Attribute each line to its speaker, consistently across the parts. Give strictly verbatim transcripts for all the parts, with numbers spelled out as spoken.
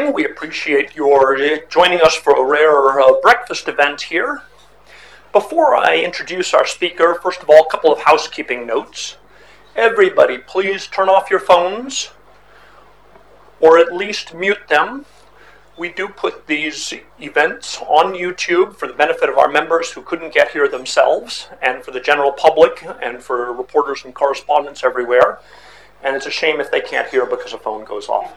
Speaker 1: morning. We appreciate your joining us for a rare uh, breakfast event here. Before I introduce our speaker, first of all, a couple of housekeeping notes. Everybody, please turn off your phones, or at least mute them. We do put these events on YouTube for the benefit of our members who couldn't get here themselves, and for the general public, and for reporters and correspondents everywhere. And it's a shame if they can't hear because a phone goes off.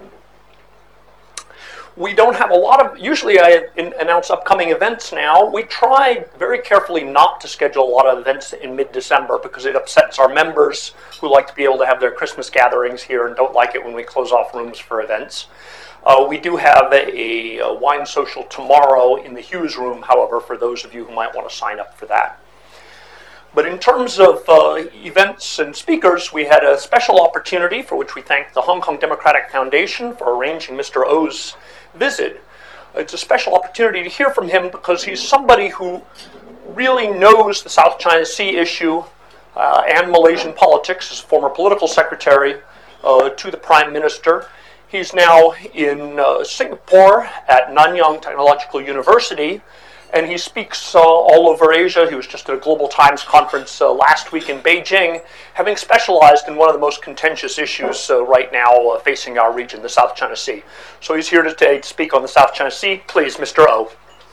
Speaker 1: We don't have a lot of, usually I announce upcoming events now. We try very carefully not to schedule a lot of events in mid-December because it upsets our members who like to be able to have their Christmas gatherings here and don't like it when we close off rooms for events. Uh, we do have a, a wine social tomorrow in the Hughes room, however, for those of you who might want to sign up for that. But in terms of uh, events and speakers, we had a special opportunity for which we thank the Hong Kong Democratic Foundation for arranging Mister Oh's visit. It's a special opportunity to hear from him because he's somebody who really knows the South China Sea issue uh, and Malaysian politics as former political secretary uh, to the Prime Minister. He's now in uh, Singapore at Nanyang Technological University, and he speaks uh, all over Asia. He was just at a Global Times conference uh, last week in Beijing, having specialized in one of the most contentious issues uh, right now uh, facing our region, the South China Sea. So he's here today to speak on the South China Sea. Please, Mister Oh.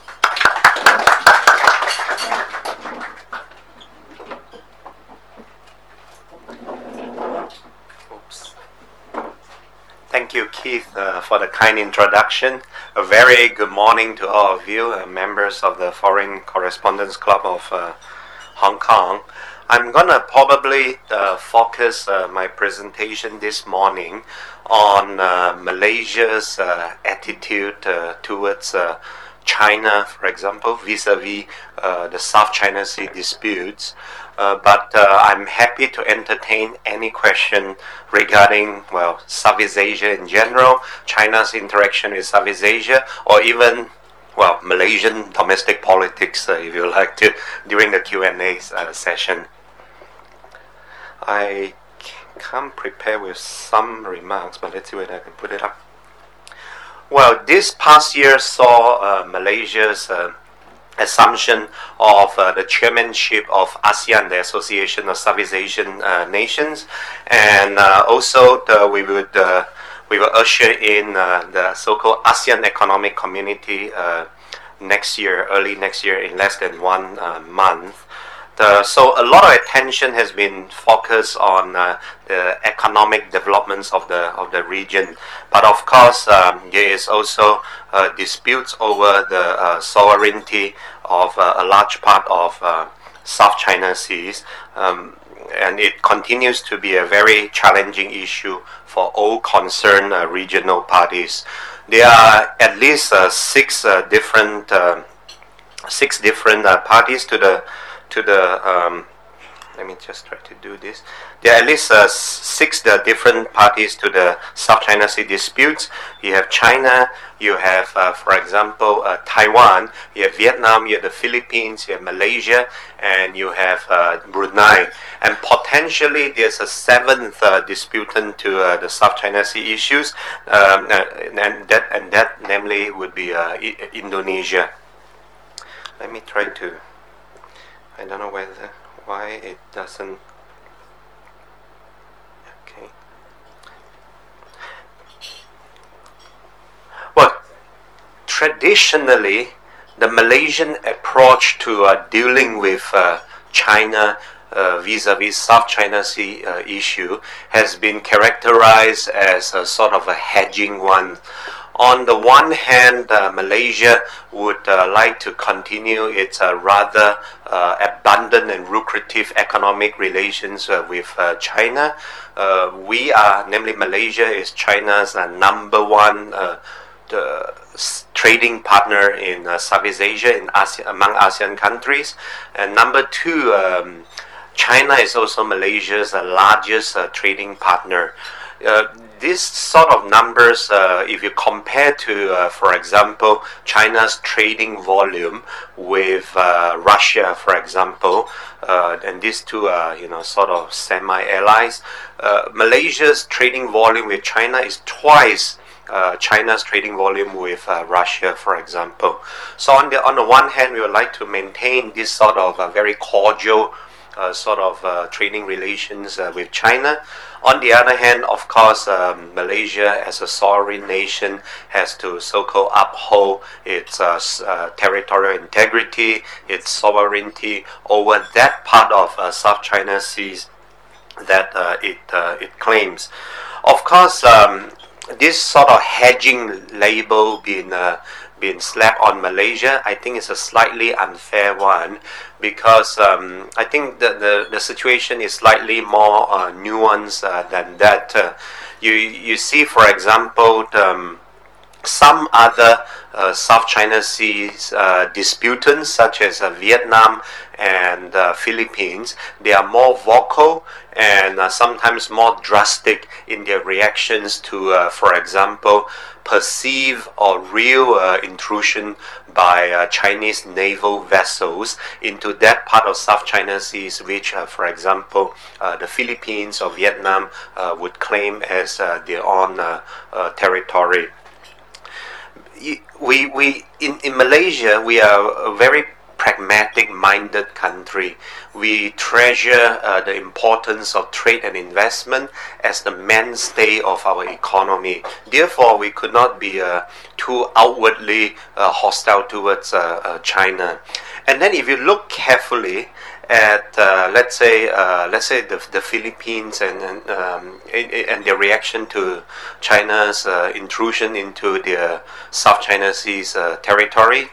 Speaker 2: Oops. Thank you, Keith, uh, for the kind introduction. A very good morning to all of you, uh, members of the Foreign Correspondents Club of uh, Hong Kong. I'm going to probably uh, focus uh, my presentation this morning on uh, Malaysia's uh, attitude uh, towards uh, China, for example, vis-a-vis uh, the South China Sea disputes. Uh, but uh, I'm happy to entertain any question regarding, well, Southeast Asia in general, China's interaction with Southeast Asia, or even, well, Malaysian domestic politics, uh, if you like to, during the Q and A uh, session. I come prepared with some remarks, but let's see whether I can put it up. Well, this past year saw uh, Malaysia's uh, assumption of uh, the chairmanship of ASEAN, the Association of Southeast Asian uh, Nations, and uh, also the, we would uh, we will usher in uh, the so-called ASEAN Economic Community uh, next year, early next year, in less than one uh, month. The, so a lot of attention has been focused on uh, the economic developments of the of the region, but of course um, there is also uh, disputes over the uh, sovereignty of uh, a large part of uh, South China Seas, um, and it continues to be a very challenging issue for all concerned uh, regional parties. There are at least uh, six uh, different uh, six different uh, parties to the to the um, let me just try to do this. There are at least uh, six uh, different parties to the South China Sea disputes. You have China, you have, uh, for example, uh, Taiwan, you have Vietnam, you have the Philippines, you have Malaysia, and you have uh, Brunei. And potentially there's a seventh uh, disputant to uh, the South China Sea issues, um, uh, and that and that namely would be uh, I- Indonesia. Let me try to. I don't know whether why it doesn't. Okay. Well, traditionally, the Malaysian approach to uh, dealing with uh, China uh, vis-a-vis South China Sea uh, issue has been characterized as a sort of a hedging one. On the one hand, uh, Malaysia would uh, like to continue its uh, rather uh, abundant and lucrative economic relations uh, with uh, China. Uh, we are, namely Malaysia, is China's uh, number one uh, the trading partner in uh, Southeast Asia, in ASEAN, among ASEAN countries. And number two, um, China is also Malaysia's uh, largest uh, trading partner. Uh, These sort of numbers, uh, if you compare to, uh, for example, China's trading volume with uh, Russia, for example, uh, and these two are, you know, sort of semi-allies, uh, Malaysia's trading volume with China is twice uh, China's trading volume with uh, Russia, for example. So on the on the one hand, we would like to maintain this sort of uh, very cordial uh, sort of uh, trading relations uh, with China. On the other hand, of course, um, Malaysia as a sovereign nation has to so-called uphold its uh, uh, territorial integrity, its sovereignty over that part of uh, South China Seas that uh, it uh, it claims. Of course, um, this sort of hedging label being uh, being slapped on Malaysia, I think is a slightly unfair one, because um, I think the, the the situation is slightly more uh, nuanced uh, than that. Uh, you you see, for example, um, some other uh, South China Seas uh, disputants, such as uh, Vietnam and uh, Philippines, they are more vocal and uh, sometimes more drastic in their reactions to, uh, for example, perceived or real uh, intrusion by uh, Chinese naval vessels into that part of South China Seas, which, uh, for example, uh, the Philippines or Vietnam uh, would claim as uh, their own uh, uh, territory. We, we in, in Malaysia, we are a very pragmatic-minded country. We treasure uh, the importance of trade and investment as the mainstay of our economy. Therefore, we could not be uh, too outwardly uh, hostile towards uh, uh, China. And then, if you look carefully at uh, let's say uh, let's say the, the Philippines and and, um, and their reaction to China's uh, intrusion into their South China Seas uh, territory,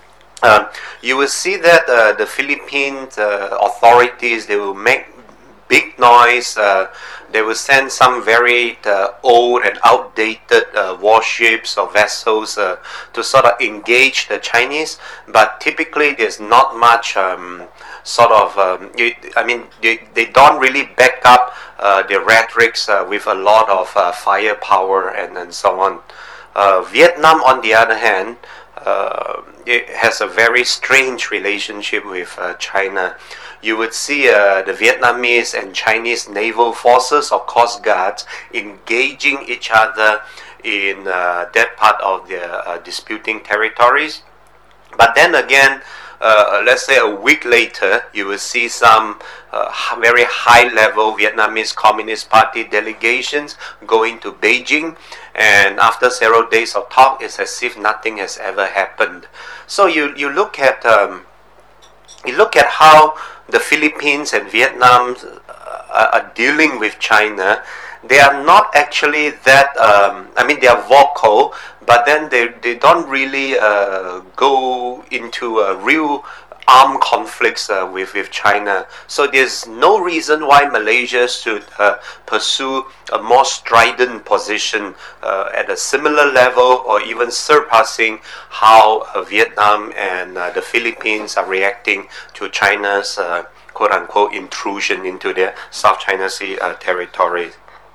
Speaker 2: um, you will see that uh, the Philippine uh, authorities, they will make big noise. Uh, they will send some very uh, old and outdated uh, warships or vessels uh, to sort of engage the Chinese, but typically there's not much um, sort of, um, you, I mean, they, they don't really back up uh, their rhetorics uh, with a lot of uh, firepower and, and so on. Uh, Vietnam, on the other hand, uh, it has a very strange relationship with uh, China. You would see uh, the Vietnamese and Chinese naval forces or coast guards engaging each other in uh, that part of their uh, disputing territories. But then again, Uh, let's say a week later, you will see some uh, very high-level Vietnamese Communist Party delegations going to Beijing, and after several days of talk, it's as if nothing has ever happened. So you you look at um, you look at how the Philippines and Vietnam uh, are dealing with China. They are not actually that, um, I mean, they are vocal, but then they, they don't really uh, go into uh, real armed conflicts uh, with, with China. So there's no reason why Malaysia should uh, pursue a more strident position uh, at a similar level or even surpassing how uh, Vietnam and uh, the Philippines are reacting to China's uh, quote-unquote intrusion into their South China Sea uh, territory.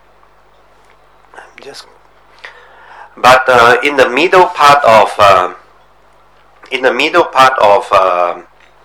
Speaker 2: Just, but uh, in the middle part of uh, in the middle part of uh,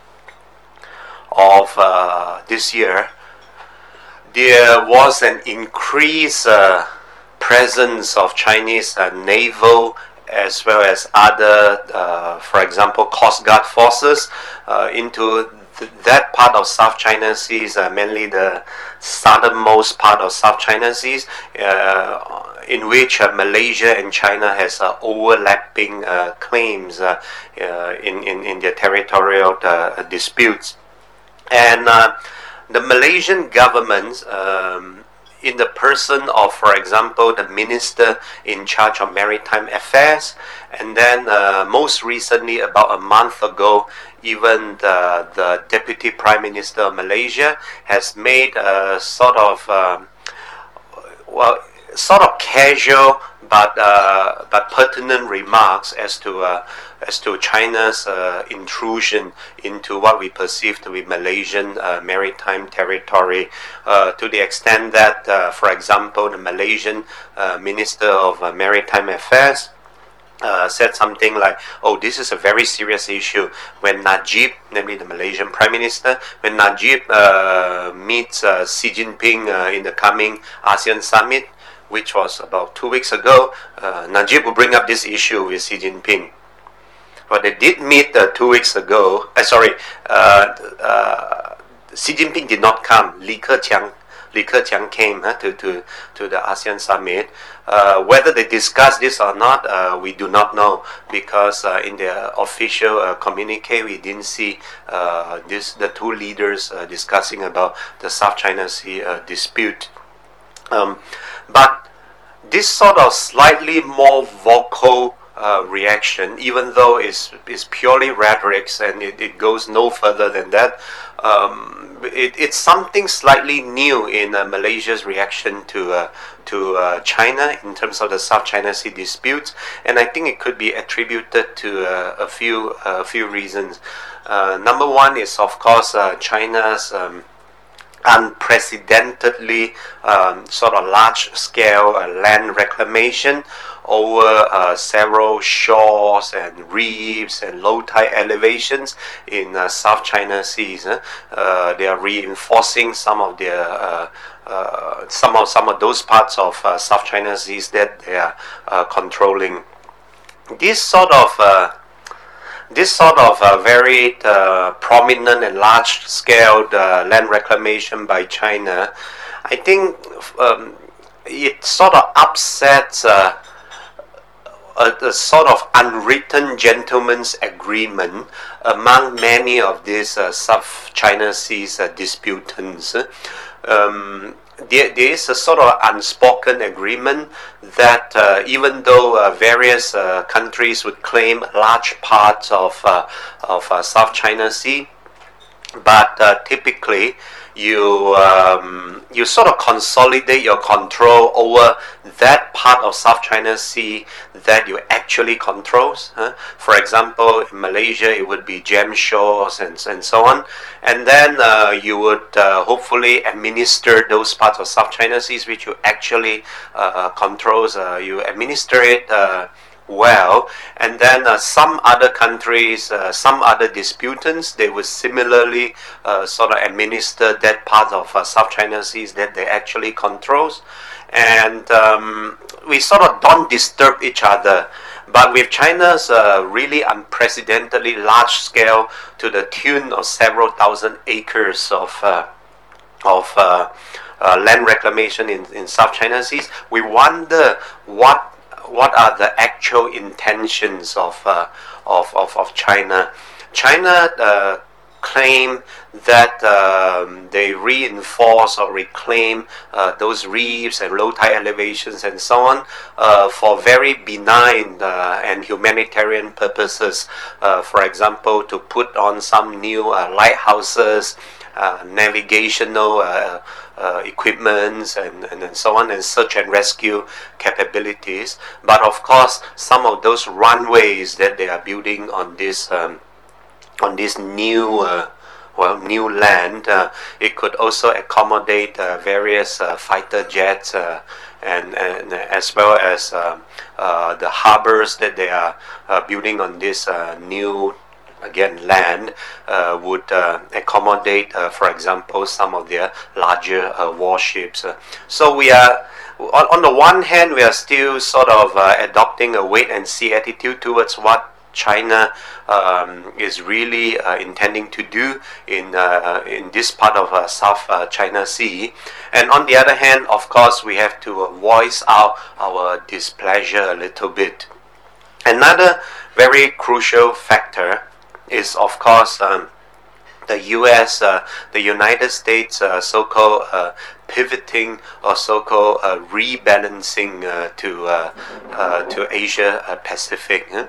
Speaker 2: of uh, this year, there was an increased uh, presence of Chinese uh, naval as well as other, uh, for example, Coast Guard forces uh, into th- that part of South China Seas, uh, mainly the southernmost part of South China Seas, uh, in which uh, Malaysia and China has uh, overlapping uh, claims uh, uh, in, in, in their territorial uh, disputes. And uh, the Malaysian government, um, in the person of, for example, the minister in charge of maritime affairs, and then uh, most recently, about a month ago, even the, the deputy prime minister of Malaysia has made a sort of, um, well, sort of casual but uh, but pertinent remarks as to uh, as to China's uh, intrusion into what we perceive to be Malaysian uh, maritime territory, uh, to the extent that, uh, for example, the Malaysian uh, Minister of uh, Maritime Affairs Uh, said something like, oh, this is a very serious issue. When Najib, namely the Malaysian Prime Minister, when Najib uh, meets uh, Xi Jinping uh, in the coming ASEAN Summit, which was about two weeks ago, uh, Najib would bring up this issue with Xi Jinping. But they did meet uh, two weeks ago. Uh, sorry, uh, uh, Xi Jinping did not come. Li Keqiang, Li Keqiang came uh, to, to, to the ASEAN summit. Uh, whether they discussed this or not, uh, we do not know, because uh, in their official uh, communique, we didn't see uh, this the two leaders uh, discussing about the South China Sea uh, dispute. Um, but this sort of slightly more vocal uh, reaction, even though it's, it's purely rhetorics and it, it goes no further than that, um, it, it's something slightly new in uh, Malaysia's reaction to uh, to uh, China in terms of the South China Sea disputes, and I think it could be attributed to uh, a few a uh, few reasons. Uh, number one is, of course, uh, China's um, unprecedentedly um, sort of large-scale uh, land reclamation over uh, several shores and reefs and low tide elevations in uh, South China Seas. Eh? Uh, they are reinforcing some of their uh, uh, some of some of those parts of uh, South China Seas that they are uh, controlling. This sort of uh, This sort of uh, very uh, prominent and large-scale uh, land reclamation by China, I think um, it sort of upsets uh, a, a sort of unwritten gentleman's agreement among many of these uh, South China Seas uh, disputants. Um, There, there is a sort of unspoken agreement that uh, even though uh, various uh, countries would claim large parts of uh, of uh, South China Sea, but uh, typically you um, you sort of consolidate your control over that part of South China Sea that you actually control. Huh? For example, in Malaysia, it would be Gem Shores and, and so on. And then uh, you would uh, hopefully administer those parts of South China Seas which you actually uh, control. Uh, you administer it uh, well, and then uh, some other countries, uh, some other disputants, they would similarly uh, sort of administer that part of uh, South China Seas that they actually control. And um, we sort of don't disturb each other. But with China's uh, really unprecedentedly large scale, to the tune of several thousand acres of uh, of uh, uh, land reclamation in, in South China Seas, we wonder what what are the actual intentions of uh, of, of of China. China uh, claim that um, they reinforce or reclaim uh, those reefs and low tide elevations and so on uh, for very benign uh, and humanitarian purposes. Uh, for example, to put on some new uh, lighthouses, uh, navigational uh, uh, equipments, and, and, and so on, and search and rescue capabilities. But of course, some of those runways that they are building on this um, on this new uh, well new land, uh, it could also accommodate uh, various uh, fighter jets uh, and, and as well as uh, uh, the harbors that they are uh, building on this uh, new again land uh, would uh, accommodate uh, for example some of their larger uh, warships. Uh, so we are on, on the one hand we are still sort of uh, adopting a wait and see attitude towards what China um, is really uh, intending to do in uh, in this part of uh, South uh, China Sea, and on the other hand, of course, we have to uh, voice out our displeasure a little bit. Another very crucial factor is, of course, um, the U S, uh, the United States, uh, so-called uh, pivoting or so-called uh, rebalancing uh, to uh, uh, to Asia uh, Pacific. Huh?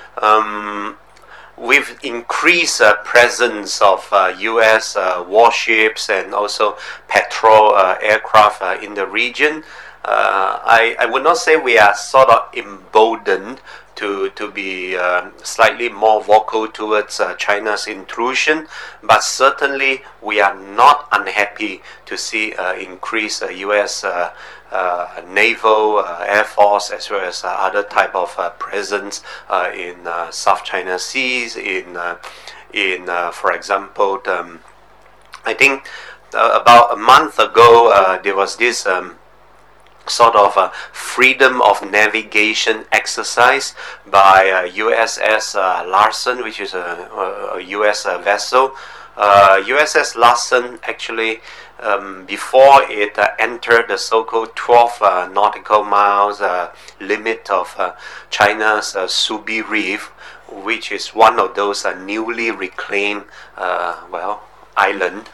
Speaker 2: Um, with increased uh, presence of uh, U S uh, warships and also patrol uh, aircraft uh, in the region, uh, I, I would not say we are sort of emboldened to to be uh, slightly more vocal towards uh, China's intrusion, but certainly we are not unhappy to see uh, increased uh, U S uh, uh, naval, uh, air force, as well as uh, other type of uh, presence uh, in uh, South China Seas. In uh, in uh, for example, um, I think uh, about a month ago uh, there was this. Um, sort of a freedom of navigation exercise by uh, U S S uh, Larsen, which is a, a U S uh, vessel. Uh, U S S Larsen actually, um, before it uh, entered the so-called twelve uh, nautical miles uh, limit of uh, China's uh, Subi Reef, which is one of those uh, newly reclaimed, uh, well, island.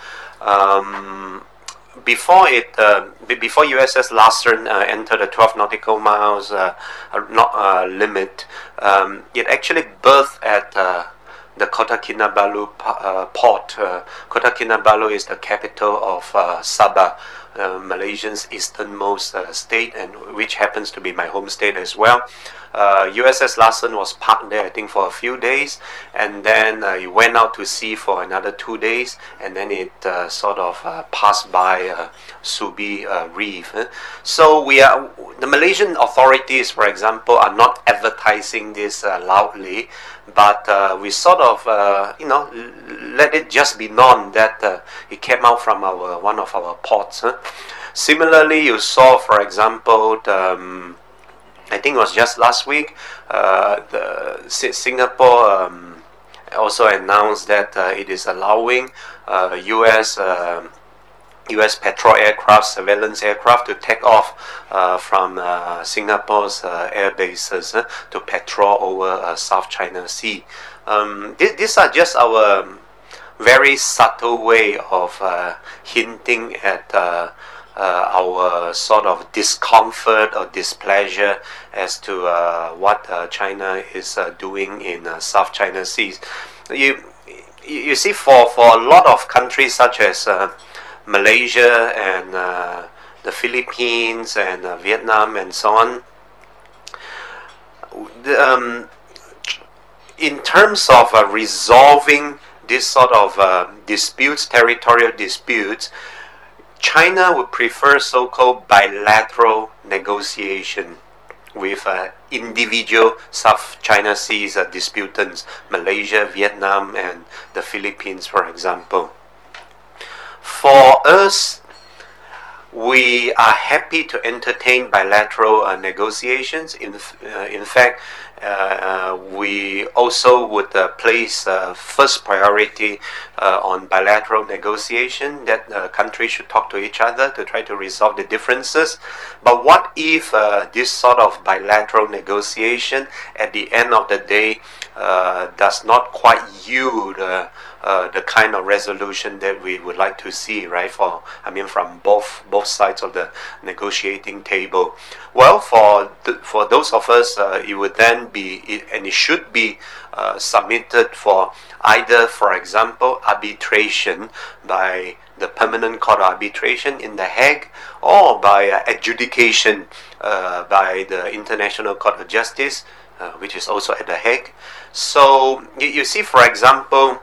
Speaker 2: Um, Before it, uh, before U S S Larsen uh, entered the twelve nautical miles uh, not, uh, limit, um, it actually berthed at uh, the Kota Kinabalu uh, port. Uh, Kota Kinabalu is the capital of uh, Sabah, uh, Malaysia's easternmost uh, state, and which happens to be my home state as well. Uh, U S S Larsen was parked there, I think, for a few days, and then uh, it went out to sea for another two days, and then it uh, sort of uh, passed by uh, Subi uh, Reef. Eh? So we are, the Malaysian authorities, for example, are not advertising this uh, loudly, but uh, we sort of, uh, you know, let it just be known that uh, it came out from our one of our ports. Eh? Similarly, you saw, for example, the, um, I think it was just last week, uh, the Singapore um, also announced that uh, it is allowing uh, U S uh, U S patrol aircraft, surveillance aircraft to take off uh, from uh, Singapore's uh, air bases uh, to patrol over uh, South China Sea. Um, th- these are just our very subtle way of uh, hinting at uh, Uh, our sort of discomfort or displeasure as to uh, what uh, China is uh, doing in uh, South China Sea. You, you see, for, for a lot of countries such as uh, Malaysia and uh, the Philippines and uh, Vietnam and so on, the, um, in terms of uh, resolving this sort of uh, disputes, territorial disputes, China would prefer so-called bilateral negotiation with uh, individual South China Seas uh, disputants, Malaysia, Vietnam, and the Philippines, for example. For us, we are happy to entertain bilateral uh, negotiations. In, uh, in fact, uh, we also would uh, place uh, first priority uh, on bilateral negotiation, that uh, countries should talk to each other to try to resolve the differences. But what if uh, this sort of bilateral negotiation at the end of the day uh, does not quite yield uh, uh, the kind of resolution that we would like to see, right? For I mean, from both both sides of the negotiating table. Well, for th- for those of us, uh, it would then be, it, and it should be uh, submitted for either, for example, arbitration by the Permanent Court of Arbitration in The Hague, or by uh, adjudication uh, by the International Court of Justice, uh, which is also at The Hague. So you, you see, for example,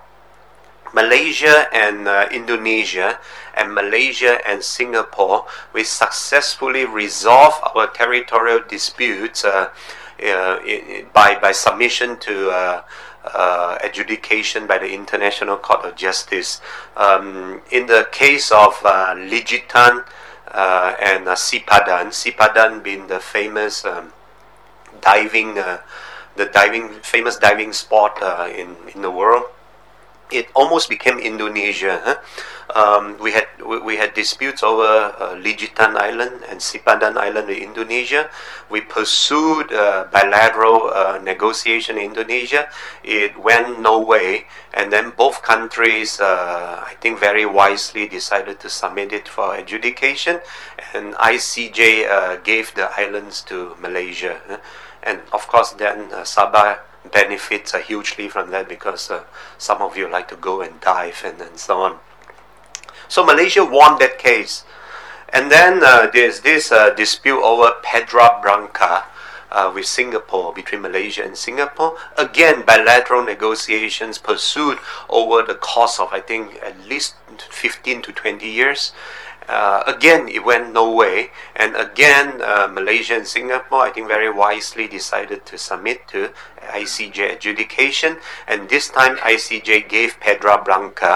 Speaker 2: Malaysia and uh, Indonesia, and Malaysia and Singapore, we successfully resolve our territorial disputes uh, uh, by by submission to uh, uh, adjudication by the International Court of Justice. Um, in the case of uh, Ligitan uh, and uh, Sipadan, Sipadan being the famous um, diving, uh, the diving famous diving spot uh, in in the world. It almost became Indonesia. Huh? Um, we had we, we had disputes over uh, Ligitan Island and Sipadan Island in Indonesia. We pursued uh, bilateral uh, negotiation in Indonesia. It went no way, and then both countries, uh, I think, very wisely decided to submit it for adjudication, and I C J uh, gave the islands to Malaysia. Huh? And of course, then uh, Sabah benefits uh, hugely from that, because uh, some of you like to go and dive and, and so on. So Malaysia won that case. And then uh, there's this uh, dispute over Pedra Branca uh, with Singapore, between Malaysia and Singapore. Again, bilateral negotiations pursued over the course of, I think, at least fifteen to twenty years. Uh, again, it went no way, and again, uh, Malaysia and Singapore, I think, very wisely decided to submit to I C J adjudication, and this time I C J gave Pedra Branca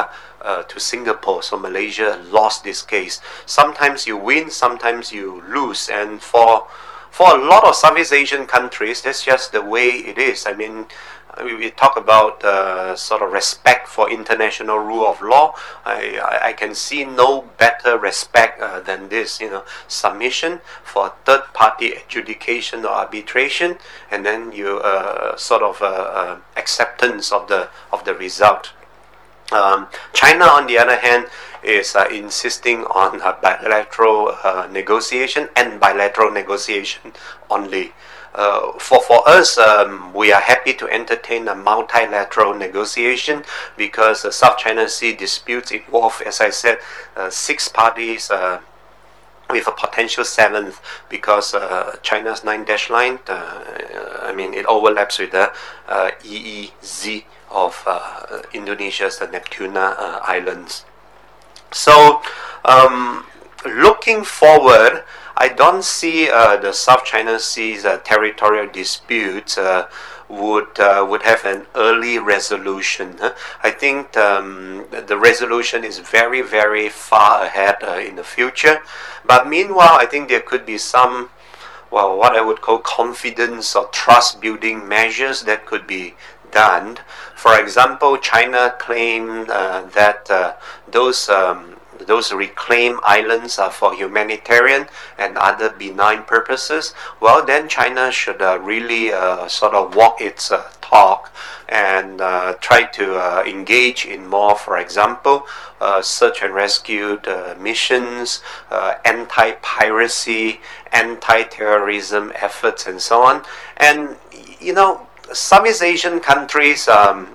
Speaker 2: uh, to Singapore. So Malaysia lost this case. Sometimes you win, sometimes you lose, and for for a lot of Southeast Asian countries, that's just the way it is. I mean, we, we talk about uh, sort of respect for international rule of law. I, I, I can see no better respect uh, than this, you know, submission for third-party adjudication or arbitration, and then you uh, sort of uh, uh, acceptance of the of the result. Um, China, on the other hand, is uh, insisting on uh, bilateral uh, negotiation and bilateral negotiation only. Uh, for for us, um, we are happy to entertain a multilateral negotiation because the South China Sea disputes involve, as I said, uh, six parties. Uh, with a potential seventh, because uh, China's nine dash line, uh, I mean, it overlaps with the uh, E E Z of uh, Indonesia's the Natuna uh, Islands. So, um, looking forward, I don't see uh, the South China Sea's uh, territorial disputes uh, would uh, would have an early resolution. Huh? I think um, the resolution is very, very far ahead uh, in the future. But meanwhile, I think there could be some, well, what I would call confidence or trust building measures that could be done. For example, China claimed uh, that uh, those um, those reclaimed islands are for humanitarian and other benign purposes. Well, then China should uh, really uh, sort of walk its uh, talk and uh, try to uh, engage in more, for example, uh, search and rescue uh, missions, uh, anti-piracy, anti-terrorism efforts, and so on. And, you know, Southeast Asian countries um,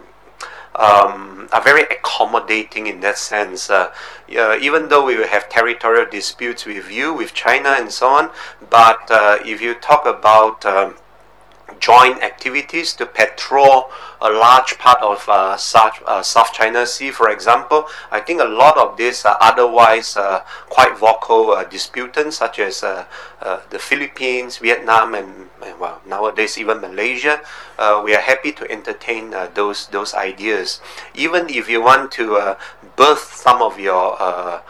Speaker 2: um, are very accommodating in that sense. Uh, uh, even though we will have territorial disputes with you, with China, and so on, but uh, if you talk about um, joint activities to patrol a large part of uh, South, uh, South China Sea, for example, I think a lot of these are otherwise uh, quite vocal uh, disputants, such as uh, uh, the Philippines, Vietnam, and, and well, nowadays even Malaysia. Uh, we are happy to entertain uh, those those ideas. Even if you want to uh, birth some of your uh,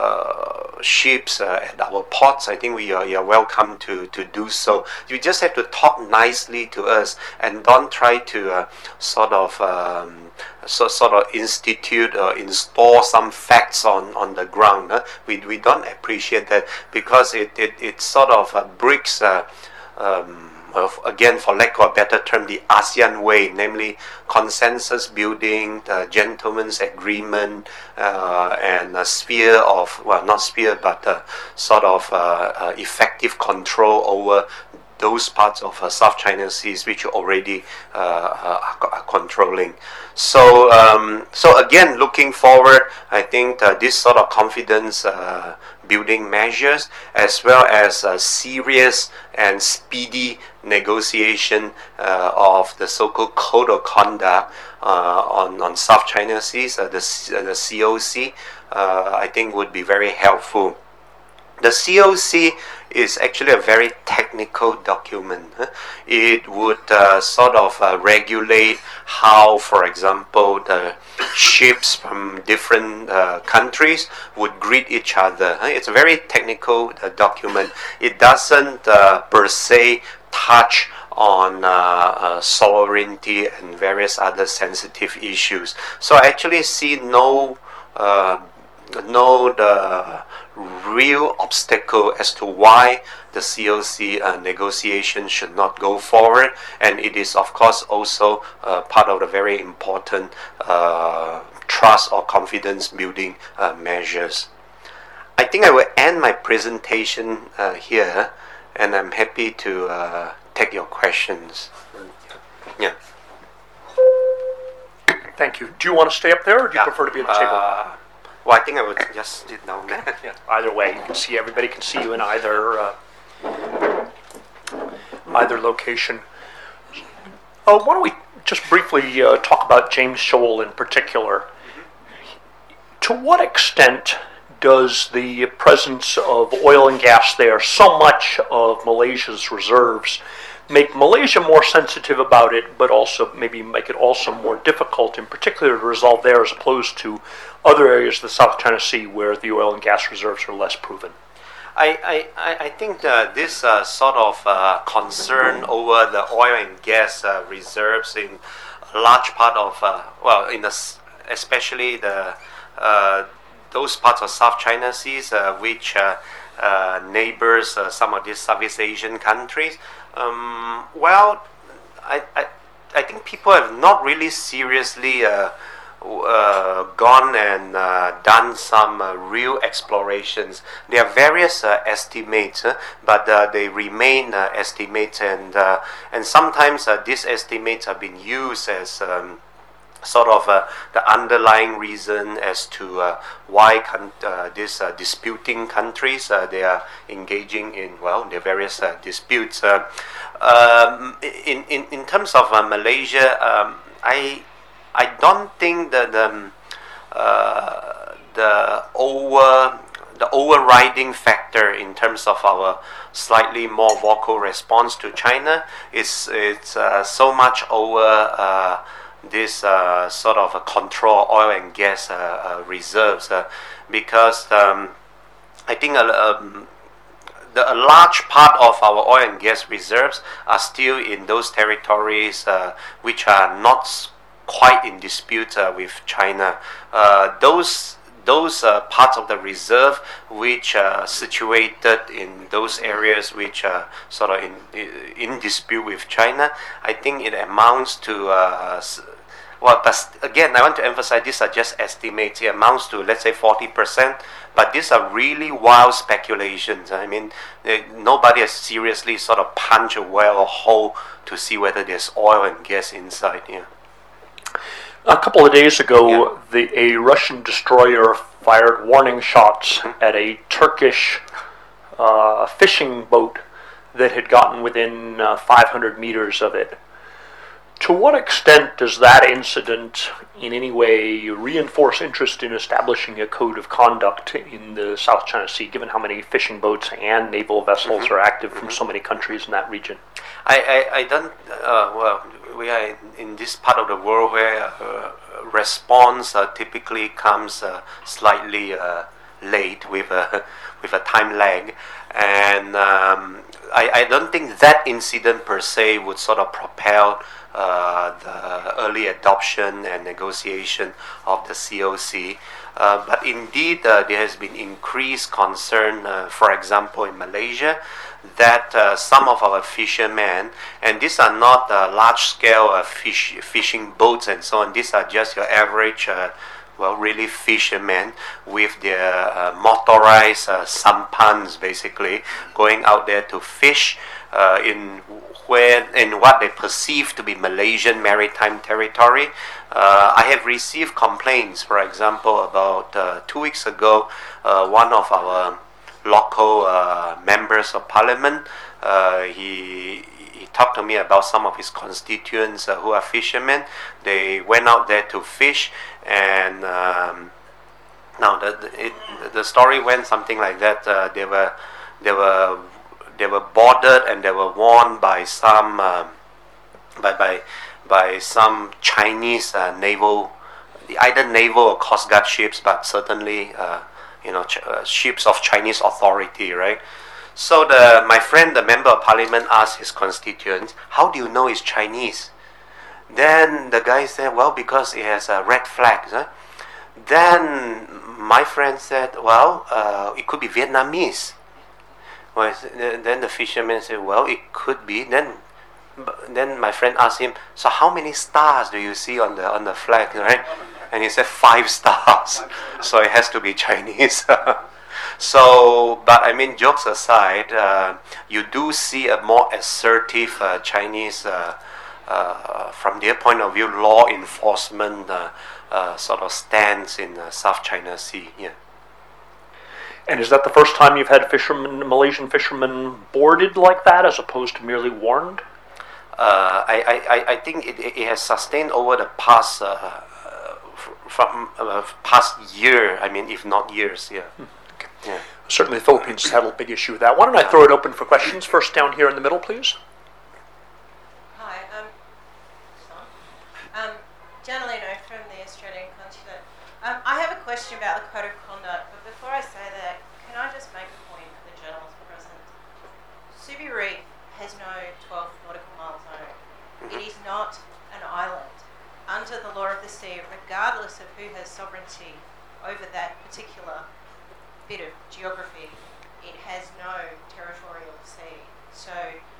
Speaker 2: uh, ships uh, at our ports, I think we are, you are welcome to, to do so. You just have to talk nicely to us and don't try to uh, sort of um, so, sort of institute or install some facts on, on the ground. Huh? We, we don't appreciate that because it, it, it sort of uh, breaks uh, um, Of, again, for lack of a better term, the ASEAN way, namely consensus building, the gentleman's agreement, uh, and a sphere of, well, not sphere, but uh, sort of uh, uh, effective control over those parts of uh, South China Seas which are already uh, are, are controlling. So, um, so again, looking forward, I think uh, this sort of confidence uh, building measures, as well as a serious and speedy negotiation uh, of the so-called Code of Conduct uh, on, on South China Seas, uh, the, uh, the C O C, uh, I think would be very helpful. The C O C is actually a very technical document. It would uh, sort of uh, regulate how, for example, the ships from different uh, countries would greet each other. It's a very technical uh, document. It doesn't uh, per se touch on uh, uh, sovereignty and various other sensitive issues. So I actually see no uh, no the real obstacle as to why the C O C uh, negotiation should not go forward, and it is of course also uh, part of the very important uh, trust or confidence building uh, measures. I think I will end my presentation uh, here, and I'm happy to uh, take your questions. Yeah.
Speaker 1: Thank you. Do you want to stay up there, or do you
Speaker 2: yeah.
Speaker 1: prefer to be at the table?
Speaker 2: Uh, Well, I think I would just sit down there.
Speaker 1: Yeah. Either way, you can see everybody can see you in either uh, either location. Uh, why don't we just briefly uh, talk about James Shoal in particular? Mm-hmm. To what extent does the presence of oil and gas there, so much of Malaysia's reserves, make Malaysia more sensitive about it, but also maybe make it also more difficult, in particular, to resolve there as opposed to other areas of the South China Sea where the oil and gas reserves are less proven?
Speaker 2: I, I, I think uh, this uh, sort of uh, concern over the oil and gas uh, reserves in a large part of, uh, well, in the, especially the uh, those parts of South China Seas uh, which uh, uh, neighbors uh, some of these Southeast Asian countries. Um, well, I, I I think people have not really seriously uh, uh, gone and uh, done some uh, real explorations. There are various uh, estimates, uh, but uh, they remain uh, estimates, and uh, and sometimes uh, these estimates have been used as um, sort of uh, the underlying reason as to uh, why con- uh, these uh, disputing countries uh, they are engaging in, well, their various uh, disputes. Uh, um, in, in in terms of uh, Malaysia, um, I I don't think that the uh, the over the overriding factor in terms of our slightly more vocal response to China is it's uh, so much over. Uh, this uh, sort of a control oil and gas uh, uh, reserves uh, because um, I think uh, um, the, a large part of our oil and gas reserves are still in those territories uh, which are not quite in dispute uh, with China. Uh, those those uh, parts of the reserve which are situated in those areas which are sort of in in dispute with China, I think it amounts to uh, well, but again, I want to emphasize these are just estimates. It amounts to, let's say, forty percent, but these are really wild speculations. I mean, they, nobody has seriously sort of punched a well or hole to see whether there's oil and gas inside here.
Speaker 1: A couple of days ago,
Speaker 2: Yeah.
Speaker 1: the, a Russian destroyer fired warning shots at a Turkish uh, fishing boat that had gotten within uh, five hundred meters of it. To what extent does that incident in any way reinforce interest in establishing a code of conduct in the South China Sea, given how many fishing boats and naval vessels
Speaker 2: Mm-hmm.
Speaker 1: are active from
Speaker 2: Mm-hmm.
Speaker 1: so many countries in that region?
Speaker 2: I, I, I don't, uh, well, we are in, in this part of the world where uh, response uh, typically comes uh, slightly uh, late with a, with a time lag. And um, I, I don't think that incident per se would sort of propel uh, the early adoption and negotiation of the C O C. Uh, but indeed, uh, there has been increased concern, uh, for example, in Malaysia, that uh, some of our fishermen, and these are not uh, large-scale uh, fish, fishing boats and so on, these are just your average, uh, well, really fishermen with their uh, motorized uh, sampans, basically, going out there to fish uh, in where in what they perceive to be Malaysian maritime territory. Uh, I have received complaints, for example, about uh, two weeks ago, uh, one of our local uh, members of parliament, uh, he he talked to me about some of his constituents uh, who are fishermen. They went out there to fish, and um, now the the, it, the story went something like that. Uh, they were they were they were boarded and they were warned by some um, by by by some Chinese uh, naval, either naval or Coast Guard ships, but certainly. Uh, you know, ch- uh, ships of Chinese authority, right? So the my friend, the member of parliament, asked his constituents, how do you know it's Chinese? Then the guy said, well, because it has a red flag. Huh? Then my friend said, well, uh, it could be Vietnamese. Well, then the fisherman said, well, it could be. Then then my friend asked him, so how many stars do you see on the on the flag, right? And he said five stars, so it has to be Chinese. So, but I mean, jokes aside, uh, you do see a more assertive uh, Chinese, uh, uh, from their point of view, law enforcement uh, uh, sort of stance in the South China Sea. Yeah.
Speaker 1: And is that the first time you've had fishermen, Malaysian fishermen boarded like that, as opposed to merely warned?
Speaker 2: Uh, I, I, I think it, it has sustained over the past uh, from uh, past year. I mean, if not years, yeah.
Speaker 1: Hmm. Okay.
Speaker 2: Yeah.
Speaker 1: Certainly, the Philippines has had a big issue with that. Why don't I
Speaker 2: Yeah.
Speaker 1: throw it open for questions? First, down here in the middle, please.
Speaker 3: Janelino from the Australian Consulate. Um, I have a question about the Code of Conduct, but before I say that, can I just make a point for the journalists present? Subi Reef has no twelve nautical mile zone. Mm-hmm. It is not an island. Under the law of the sea, regardless of who has sovereignty over that particular bit of geography, it has no territorial sea. So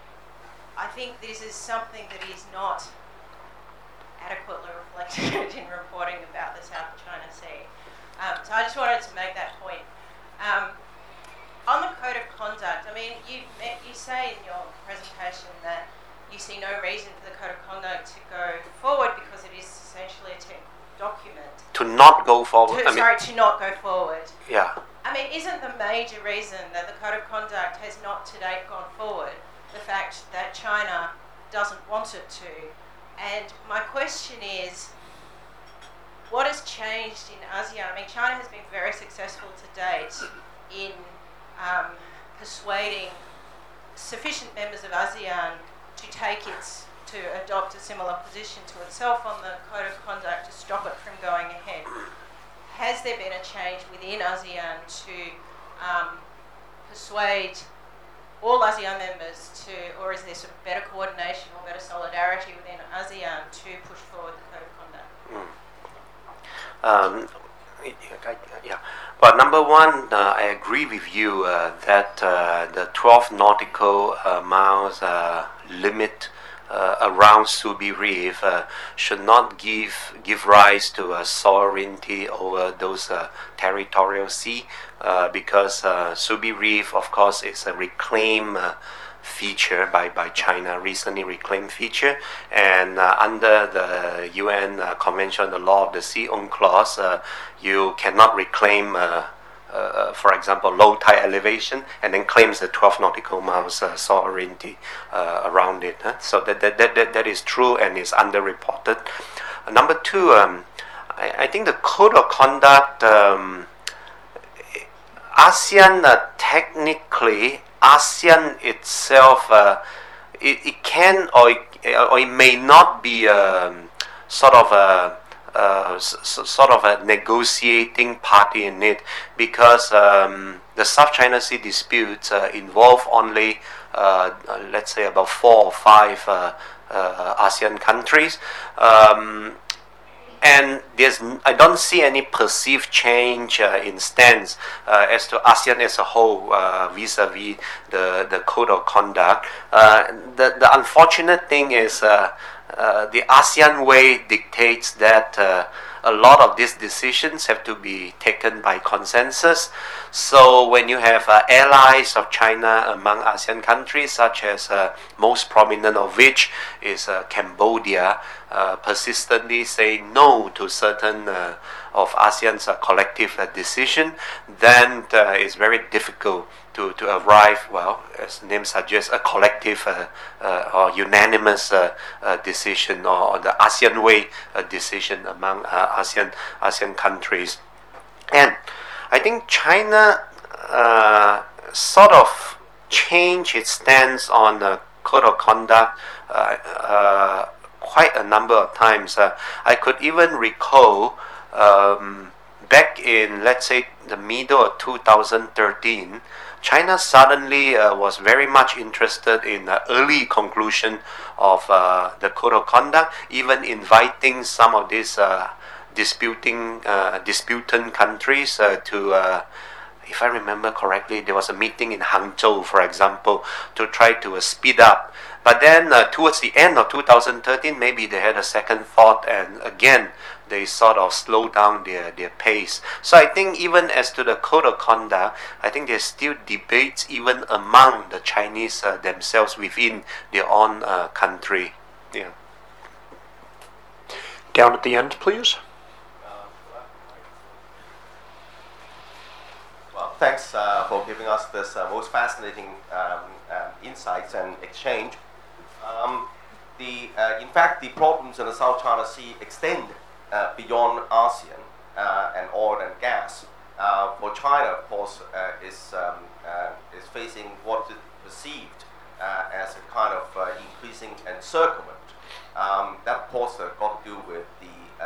Speaker 3: I think this is something that is not adequately reflected in reporting about the South China Sea. Um, so I just wanted to make that point. Um, on the Code of Conduct, I mean, you you say in your presentation that you see no reason for the Code of Conduct to go forward because it is essentially a technical document.
Speaker 2: To not go forward?
Speaker 3: To,
Speaker 2: I
Speaker 3: sorry,
Speaker 2: mean,
Speaker 3: to not go forward.
Speaker 2: Yeah.
Speaker 3: I mean, isn't the major reason that the Code of Conduct has not to date gone forward the fact that China doesn't want it to? And my question is, what has changed in ASEAN? I mean, China has been very successful to date in um, persuading sufficient members of ASEAN to take its, to adopt a similar position to itself on the Code of Conduct to stop it from going ahead. Has there been a change within ASEAN to um, persuade all ASEAN members to, or is there sort of better coordination or better solidarity within ASEAN to push forward the Code of Conduct?
Speaker 2: Mm. Um, yeah, but number one, uh, I agree with you uh, that uh, the twelve nautical uh, miles uh, limit uh, around Subi Reef uh, should not give give rise to a sovereignty over those uh, territorial sea, uh, because uh, Subi Reef, of course, is a reclaimed uh, feature by, by China, recently reclaimed feature, and uh, under the U N uh, Convention on the Law of the Sea, UNCLOS, uh, you cannot reclaim, uh, uh, for example, low tide elevation, and then claims the twelve nautical miles uh, sovereignty uh, around it. Huh? So that, that, that, that is true and is underreported. Uh, number two, um, I, I think the Code of Conduct, um, ASEAN uh, technically, ASEAN itself, uh, it, it can or it, or it may not be um, sort of a, uh, s- sort of a negotiating party in it, because um, the South China Sea disputes uh, involve only, uh, let's say, about four or five uh, uh, ASEAN countries. Um, And there's, I don't see any perceived change uh, in stance uh, as to ASEAN as a whole uh, vis-a-vis the, the Code of Conduct. Uh, the, the unfortunate thing is uh, uh, the ASEAN way dictates that uh, a lot of these decisions have to be taken by consensus. So when you have uh, allies of China among ASEAN countries, such as uh, most prominent of which is uh, Cambodia, uh, persistently saying no to certain uh, of ASEAN's uh, collective uh, decision, then uh, it's very difficult to, to arrive, well, as the name suggests, a collective uh, uh, or unanimous uh, uh, decision, or, or the ASEAN way uh, decision among uh, ASEAN ASEAN countries. And I think China uh, sort of changed its stance on the Code of Conduct uh, uh, quite a number of times. Uh, I could even recall um, back in, let's say, the middle of two thousand thirteen, China suddenly uh, was very much interested in the early conclusion of uh, the Code of Conduct, even inviting some of these uh, disputing uh, disputant countries uh, to, uh, if I remember correctly, there was a meeting in Hangzhou, for example, to try to uh, speed up. But then uh, towards the end of two thousand thirteen, maybe they had a second thought, and again, they sort of slow down their, their pace. So I think even as to the Code of Conduct, I think there's still debates even among the Chinese uh, themselves within their own uh, country. Yeah.
Speaker 1: Down at the end, please.
Speaker 4: Well, thanks uh, for giving us this uh, most fascinating um, uh, insights and exchange. Um, the, uh, in fact, the problems in the South China Sea extend Uh, beyond ASEAN uh, and oil and gas. Uh, for China, of course, uh, is um, uh, is facing what is perceived uh, as a kind of uh, increasing encirclement. Um, that, of course, uh, got to do with the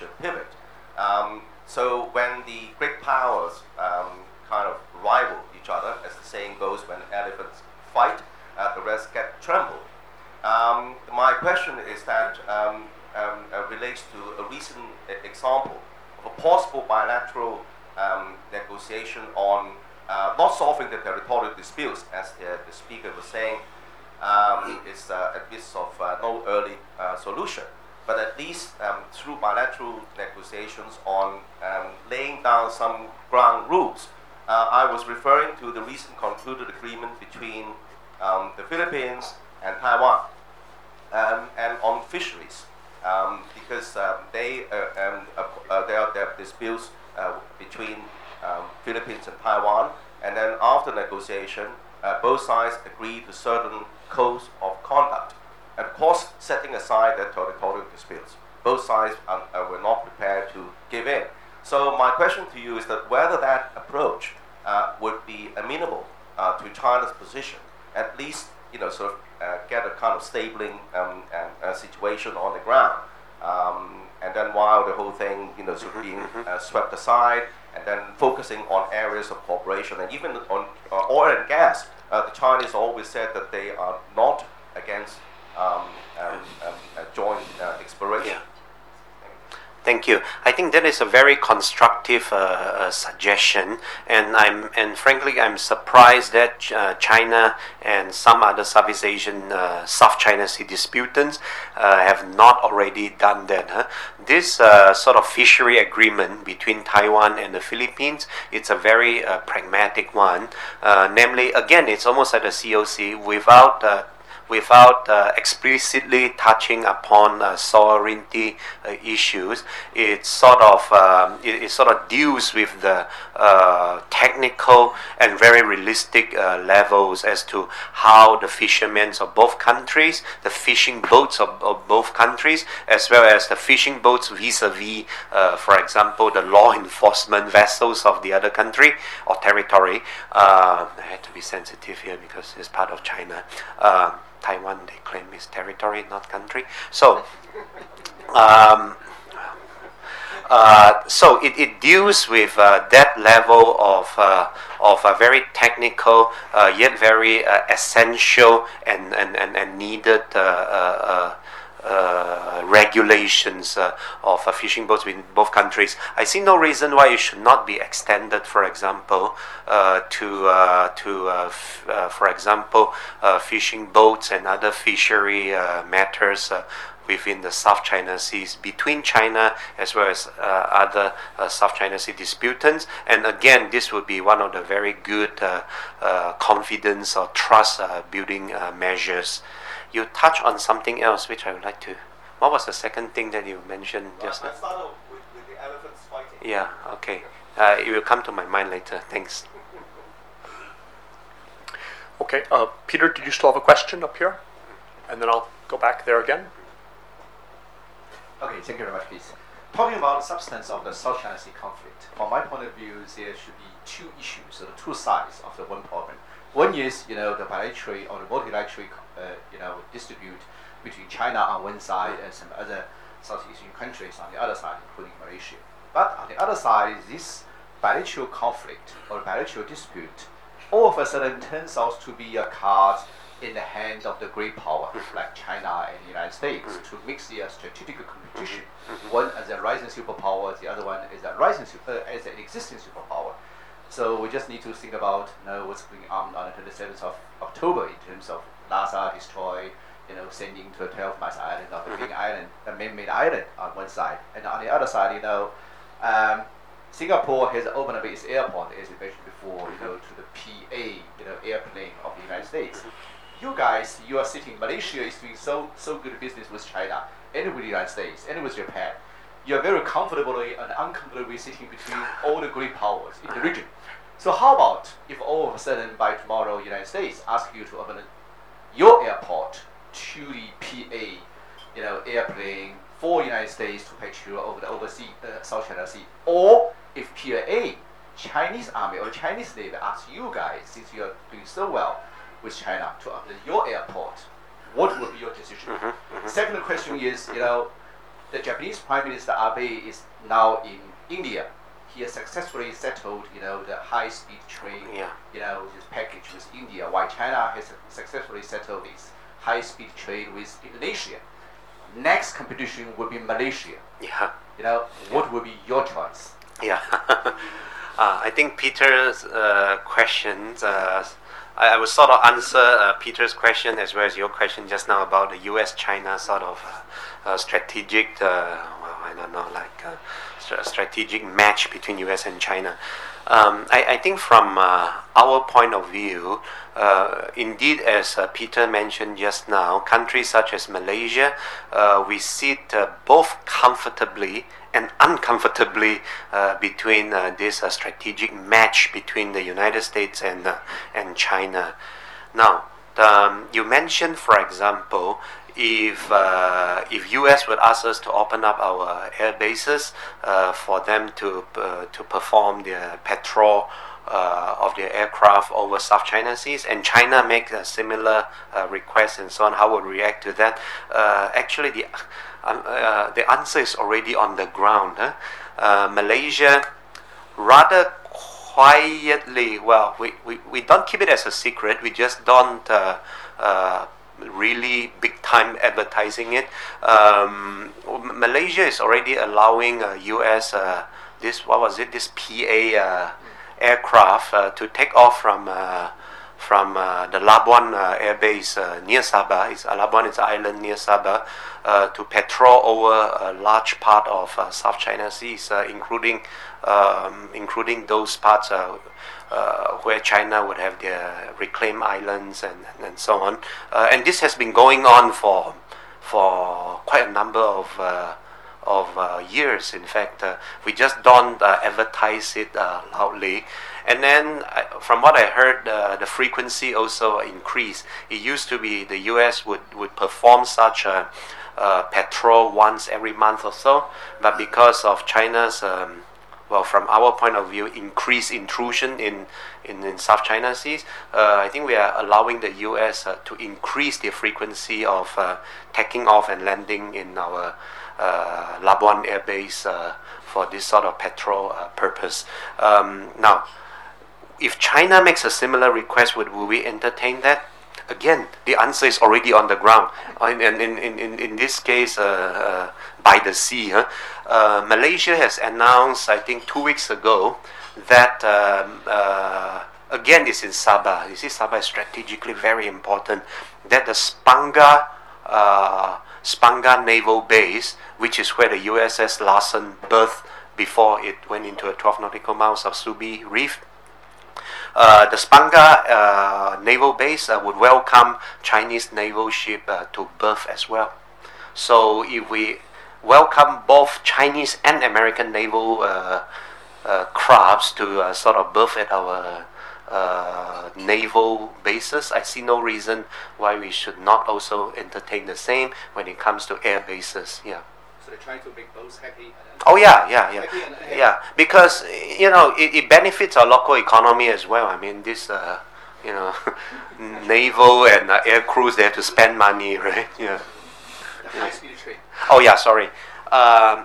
Speaker 4: should pivot. Um, so when the great powers um, kind of rival each other, as the saying goes, when elephants fight, uh, the rest get trembled. Um, my question is that um, um, uh, relates to a recent example of a possible bilateral um, negotiation on uh, not solving the territorial disputes, as the, the speaker was saying. Um, it's uh, a bit of uh, no early uh, solution, but at least um, through bilateral negotiations on um, laying down some ground rules. Uh, I was referring to the recent concluded agreement between um, the Philippines and Taiwan, um, and on fisheries, um, because um, they uh, um, uh, uh, there are there are disputes uh, between um, Philippines and Taiwan, and then after negotiation, uh, both sides agreed to certain codes of conduct, and of course, setting aside the territorial disputes, both sides um, uh, were not prepared to give in. So my question to you is that whether that approach uh, would be amenable uh, to China's position, at least, you know, sort of uh, get a kind of stabling um, uh, situation on the ground, um, and then while the whole thing, you know, sort of being uh, swept aside, and then focusing on areas of cooperation, and even on uh, oil and gas. Uh, the Chinese always said that they are not against um, um, um, uh, joint uh, exploration.
Speaker 2: Yeah. Thank you. I think that is a very constructive uh, uh, suggestion, and I'm and frankly I'm surprised that uh, China and some other Southeast Asian uh, South China Sea disputants uh, have not already done that. Huh? This uh, sort of fishery agreement between Taiwan and the Philippines, it's a very uh, pragmatic one. Uh, namely, again, it's almost like a C O C without. Uh, without uh, explicitly touching upon uh, sovereignty uh, issues. It sort of um, it, it sort of deals with the uh, technical and very realistic uh, levels as to how the fishermen of both countries, the fishing boats of, of both countries, as well as the fishing boats vis-a-vis, uh, for example, the law enforcement vessels of the other country or territory. Uh, I had to be sensitive here because it's part of China. Uh, Taiwan, they claim, is territory, not country. So, um, uh, so it, it deals with uh, that level of uh, of a very technical, uh, yet very uh, essential and and and, and needed uh, uh, uh, regulations uh, of uh, fishing boats in both countries. I see no reason why it should not be extended, for example, uh, to uh, to uh, f- uh, for example, uh, fishing boats and other fishery uh, matters uh, within the South China Seas between China as well as uh, other uh, South China Sea disputants. And again, this would be one of the very good uh, uh, confidence or trust uh, building uh, measures. You touch on something else which I would like to. What was the second thing that you mentioned
Speaker 4: Well,
Speaker 2: just
Speaker 4: let's start off with, with the elephants fighting.
Speaker 2: Yeah, okay. Uh, it will come to my mind later. Thanks.
Speaker 1: Okay, uh, Peter, did you still have a question up here? And then I'll go back there again.
Speaker 5: Okay, thank you very much, please. Talking about the substance of the South China Sea conflict, from my point of view, there should be two issues, so the two sides of the one problem. One is, you know, the bilateral or the multilateral, uh, you know, dispute between China on one side and some other Southeast Asian countries on the other side, including Malaysia. But on the other side, this bilateral conflict or bilateral dispute all of a sudden turns out to be a card in the hand of the great power, like China and the United States, to mix the uh, strategic competition. One as a rising superpower, the other one is a rising super, uh, as an existing superpower. So we just need to think about, you know, what's going on on the twenty-seventh of October in terms of NASA destroy, you know, sending to a twelve-mile island of a big island, a man-made island on one side, and on the other side, you know, um, Singapore has opened up its airport, as you mentioned before, you know, to the P A, you know, airplane of the United States. You guys, you are sitting. Malaysia is doing so so good business with China and with the United States and with Japan. You are very comfortably and uncomfortably sitting between all the great powers in the region. So how about if all of a sudden by tomorrow, the United States ask you to open your airport to the P A, you know, airplane for the United States to patrol over the overseas uh, South China Sea, or if P A, Chinese Army or Chinese Navy asks you guys, since you are doing so well with China, to open your airport, what would be your decision?
Speaker 2: Mm-hmm, mm-hmm.
Speaker 5: Second question is, you know, the Japanese Prime Minister Abe is now in India. He has successfully settled, you know, the high-speed train,
Speaker 2: Yeah.
Speaker 5: you know, this package with India, while China has successfully settled its high-speed trade with Indonesia. Next competition will be Malaysia.
Speaker 2: Yeah.
Speaker 5: You know, what will be your choice?
Speaker 2: Yeah. uh, I think Peter's uh, questions, uh, I, I will sort of answer uh, Peter's question as well as your question just now about the U S China sort of uh, uh, strategic, uh, well, I don't know, like uh, st- strategic match between U S and China. Um, I, I think from uh, our point of view, uh, indeed, as uh, Peter mentioned just now, countries such as Malaysia, uh, we sit uh, both comfortably and uncomfortably uh, between uh, this uh, strategic match between the United States and uh, and China. Now, um, you mentioned, for example, if uh, if U S would ask us to open up our air bases uh, for them to uh, to perform their patrol uh, of their aircraft over South China Seas, and China make a similar uh, request and so on, how would we react to that? Uh, actually, the um, uh, the answer is already on the ground. Huh? Uh, Malaysia, rather quietly, well, we, we, we don't keep it as a secret. We just don't. Uh, uh, really big time advertising it. Um, Malaysia is already allowing uh, U S uh, this what was it this P A uh, aircraft uh, to take off from uh, from uh, the Labuan uh, air base uh, near Sabah. It's, uh, Labuan is an island near Sabah uh, to patrol over a large part of uh, South China Seas, uh, including um, including those parts Uh, Uh, where China would have their reclaimed islands and, and so on. Uh, and this has been going on for for quite a number of uh, of uh, years. In fact, uh, we just don't uh, advertise it uh, loudly. And then, uh, from what I heard, uh, the frequency also increased. It used to be the U S would, would perform such a uh, patrol once every month or so, but because of China's um, well, from our point of view, increased intrusion in, in, in South China Seas, uh, I think we are allowing the U S uh, to increase the frequency of uh, taking off and landing in our uh, Labuan Air Base uh, for this sort of patrol uh, purpose. Um, now, if China makes a similar request, would, would we entertain that? Again, the answer is already on the ground. In, in, in, in, in this case, uh, uh, by the sea, huh? uh, Malaysia has announced, I think two weeks ago, that um, uh, again it's in Sabah. You see, Sabah is strategically very important. That the Spanggar uh, Spanggar Naval Base, which is where the U S S Larsen berthed before it went into a twelve nautical miles of Subi Reef. Uh, the Spanggar uh, Naval Base uh, would welcome Chinese naval ship uh, to berth as well. So if we welcome both Chinese and American naval uh, uh, crafts to uh, sort of berth at our uh, naval bases, I see no reason why we should not also entertain the same when it comes to air bases. Yeah.
Speaker 5: So they're trying to make both happy.
Speaker 2: Oh yeah, yeah, yeah, yeah. Because you know it, it benefits our local economy as well. I mean, this, uh, you know, naval and uh, air crews, they have to spend money, right? Yeah.
Speaker 5: The high-speed train.
Speaker 2: Oh yeah, sorry. Um,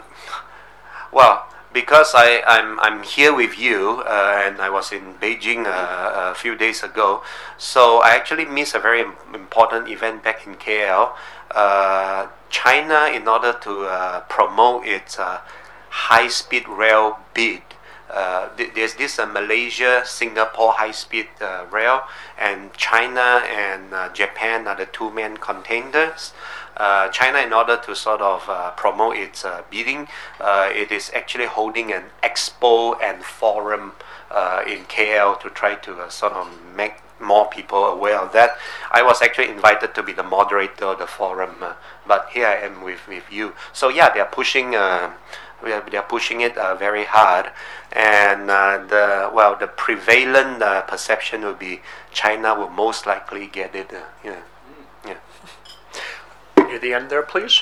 Speaker 2: well, because I I'm I'm here with you, uh, and I was in Beijing uh, a few days ago, so I actually missed a very important event back in K L. Uh, China, in order to uh, promote its uh, high-speed rail bid, uh, th- there's this uh, Malaysia-Singapore high-speed uh, rail, and China and uh, Japan are the two main contenders. Uh, China, in order to sort of uh, promote its uh, bidding, uh, it is actually holding an expo and forum uh, in K L to try to uh, sort of make more people aware of that. I was actually invited to be the moderator of the forum, uh, but here I am with, with you. So yeah, they are pushing. Uh, we are, they are pushing it uh, very hard, and uh, the well, the prevalent uh, perception will be China will most likely get it. Uh, yeah, mm. yeah.
Speaker 1: Near the end there, please.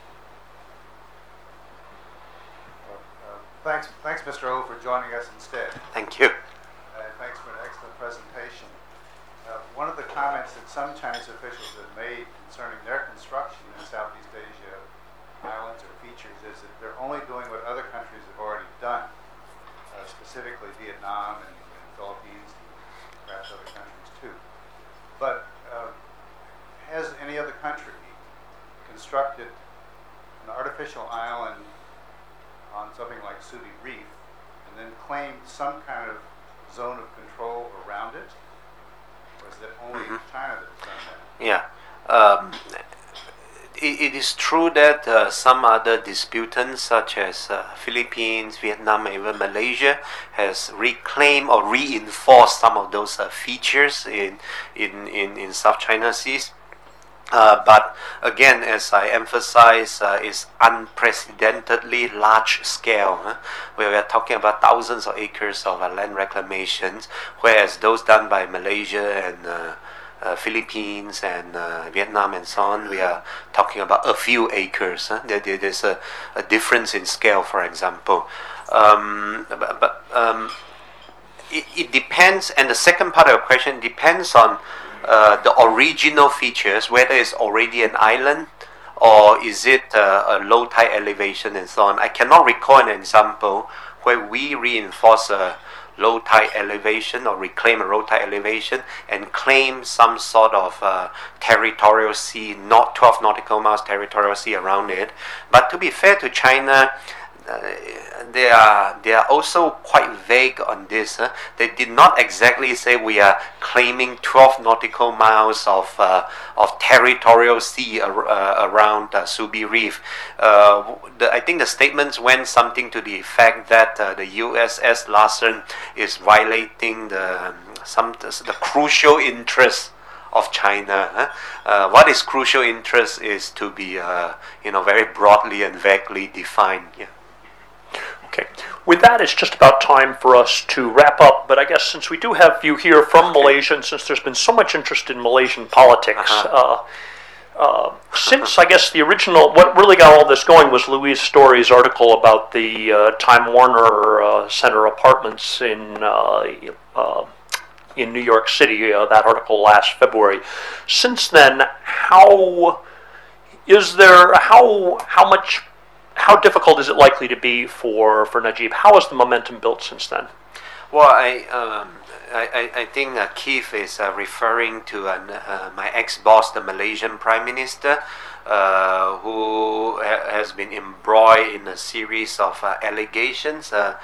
Speaker 6: Uh, thanks, thanks, Mister O, for joining us instead.
Speaker 2: Thank you.
Speaker 6: Uh, thanks for an excellent presentation. Uh, one of the comments that some Chinese officials have made concerning their construction in Southeast Asia islands or features is that they're only doing what other countries have already done, uh, specifically Vietnam and, and Philippines, and perhaps other countries too. But uh, has any other country constructed an artificial island on something like Subi Reef and then claimed some kind of zone of control around it? Or is it only mm-hmm. China that's done that?
Speaker 2: Yeah. Um, it, it is true that uh, some other disputants, such as uh, Philippines, Vietnam, and even Malaysia, has reclaimed or reinforced some of those uh, features in, in, in, in South China Seas. Uh, but again, as I emphasize, uh, it's unprecedentedly large scale. Huh? Where we are talking about thousands of acres of uh, land reclamations, whereas those done by Malaysia and uh, uh, Philippines and uh, Vietnam and so on, we are talking about a few acres. Huh? There, there, there's a, a difference in scale, for example. Um, but but um, it, it depends, and the second part of your question depends on Uh, the original features, whether it's already an island or is it uh, a low tide elevation and so on. I cannot recall an example where we reinforce a low tide elevation or reclaim a low tide elevation and claim some sort of uh, territorial sea, not twelve nautical miles territorial sea around it. But to be fair to China, Uh, they are they are also quite vague on this. Huh? They did not exactly say we are claiming twelve nautical miles of uh, of territorial sea ar- uh, around uh, Subi Reef. Uh, the, I think the statements went something to the effect that uh, the U S S Larsen is violating the some the crucial interests of China. Huh? Uh, what is crucial interest is to be uh, you know very broadly and vaguely defined. Yeah.
Speaker 1: Okay. With that, it's just about time for us to wrap up. But I guess since we do have you here from okay. Malaysia, and since there's been so much interest in Malaysian politics, uh-huh. uh, uh, since I guess the original, what really got all this going was Louise Story's article about the uh, Time Warner uh, Center apartments in uh, uh, in New York City. Uh, that article last February. Since then, how is there? How how much? How difficult is it likely to be for, for Najib? How has the momentum built since then?
Speaker 2: Well, I um, I, I think uh, Keith is uh, referring to uh, uh, my ex-boss, the Malaysian Prime Minister, uh, who ha- has been embroiled in a series of uh, allegations. Uh,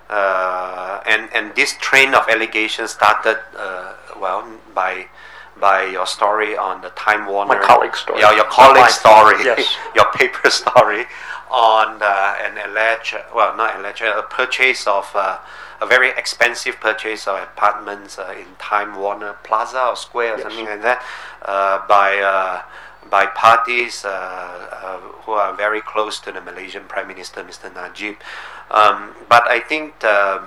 Speaker 2: uh, and, and this train of allegations started, uh, well, by... by your story on the Time Warner.
Speaker 1: My colleague's story.
Speaker 2: Yeah, your colleague's story.
Speaker 1: Yes.
Speaker 2: Your paper story on uh, an alleged, well, not alleged, a purchase of uh, a very expensive purchase of apartments uh, in Time Warner Plaza or Square or yes. something like that uh, by uh, by parties uh, uh, who are very close to the Malaysian Prime Minister, Mister Najib. Um, but I think the,